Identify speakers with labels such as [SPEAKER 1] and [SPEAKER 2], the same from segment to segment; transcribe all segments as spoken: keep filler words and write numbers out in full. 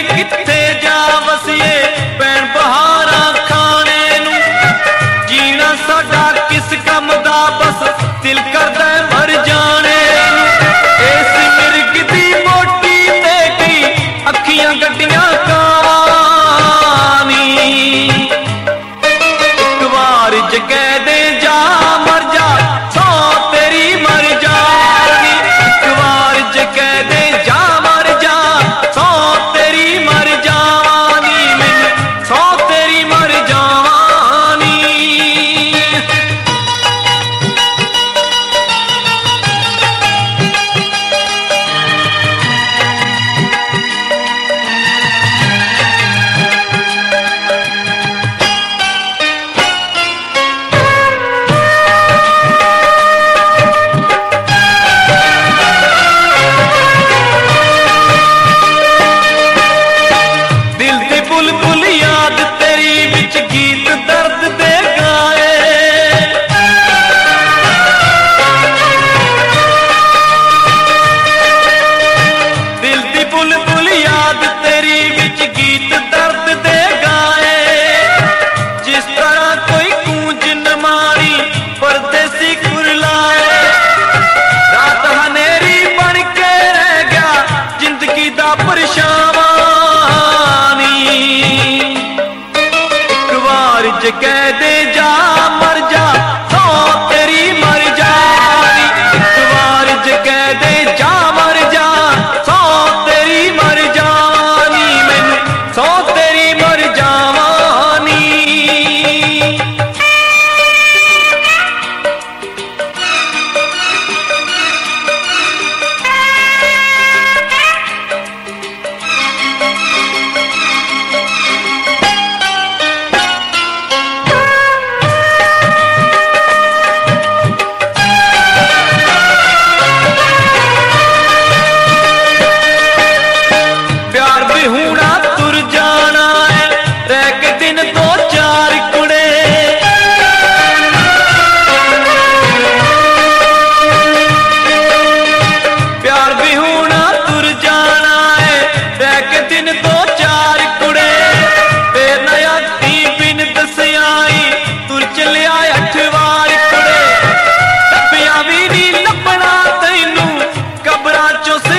[SPEAKER 1] किथे जा वसिए पैण बहारा खाने नू जीना साडा किस कम दा बस दिल करदा मर जाने नू इस मिर्ग दी मोटी ते गई अखियां गड्डियां कानी एक बार जगह दे जा मर जा सौ तेरी मर जानी एक बार जगह दे जा मर जा सौ तेरी मर जानी मैनू सौ तेरी मर जानी। बुलबुल याद तेरी विच गीत दर्द दे गाए दिल दी बुलबुल याद तेरी विच गीत दर्द दे गाए जिस तरह कोई गूंज न मारी परदेसी कुरलाए रात हनेरी बन के रह गया जिंदगी दा परेशान कह दे जा मर जा सौ तेरी मर जानी एक बार कह दे जा मर जा सौ तेरी मर जानी मैनू सौ तेरी मर जानी।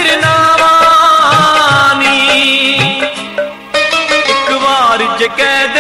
[SPEAKER 1] कह